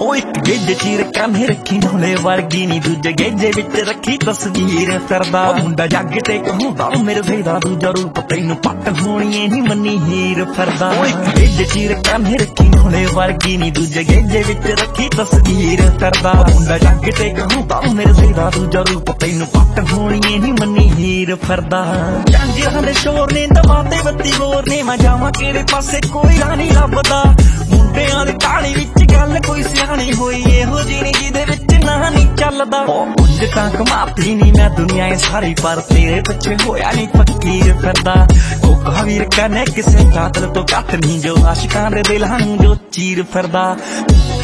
ਉਹ ਇੱਕ ਗੇਜੇ ਚੀਰ ਕਾਨੇ ਰੱਖੀ ਢੋਲੇ ਵਰਗੀ ਨੀ, ਦੂਜੇ ਗੇਜੇ ਵਿੱਚ ਰੱਖੀ ਤਸਵੀਰ ਫਿਰਦਾ। ਉਹ ਮੁੰਡਾ ਜੱਗ ਤੇ ਕਹਾਉਂਦਾ ਮੇਰੇ ਫੇਰਾ, ਦੂਜਾ ਰੂਪ ਤੈਨੂੰ ਪੱਟ ਹੋਣੀ ਨਹੀਂ ਮੰਨੀ ਹੀਰ ਫਿਰਦਾ। ਉਹ ਇੱਕ ਗੇਜੇ ਚੀਰ ਕਾਨੇ ਰੱਖੀ ਢੋਲੇ ਵਰਗੀ ਨੀ, ਦੂਜੇ ਗੇਜੇ ਵਿੱਚ ਰੱਖੀ ਤਸਵੀਰ ਫਿਰਦਾ। ਉਹ ਮੁੰਡਾ ਜੱਗ ਤੇ ਕਹਾਉਂਦਾ ਮੇਰੇ ਫੇਰਾ, ਦੂਜਾ ਰੂਪ ਤੈਨੂੰ ਪੱਟ ਹੋਣੀ ਨਹੀਂ ਮੰਨੀ ਹੀਰ ਫਿਰਦਾ। ਜਾਂਜਿਆਂ ਦੇ ਸ਼ੋਰ ਨੇ ਦਬਾਤੇ ਬੱਤੀ ਹੋਰ ਨੇ, ਮੈਂ ਜਾਵਾਂ ਕਿਹੜੇ ਪਾਸੇ ਕੋਈ ਰਾਹ ਨਹੀਂ ਲੱਭਦਾ। ਮੁੰਡਿਆਂ ਦੇ ਤਾਲੀ ਵਿੱਚ ਗੱਲ ਕੋਈ ਸਿਆਣੀ ਹੋਈ ਇਹੋ ਜਿਹੀ ਨੀ ਜਿਹਦੇ ਵਿੱਚ ਨਾ ਨਹੀਂ ਚੱਲਦਾ। ਉਹ ਕੁਝ ਤਾਂ ਕਮਾਤੀ ਨੀ ਮੈਂ ਦੁਨੀਆ ਇਹ ਸਾਰੀ, ਪਰ ਤੇਰੇ ਪਿੱਛੇ ਹੋਇਆ ਨੀ ਫਕੀਰ ਫਿਰਦਾ। ਕੋਕਾ ਵੀਰ ਕਹਨੇ ਕਿਸੇ ਕਾਤਲ ਤੋਂ ਘੱਟ ਨਹੀਂ, ਜੋ ਆਸ਼ਿਕਾਂ ਦੇ ਦਿਲਾਂ ਨੂੰ ਜੋ ਚੀਰ ਫਿਰਦਾ।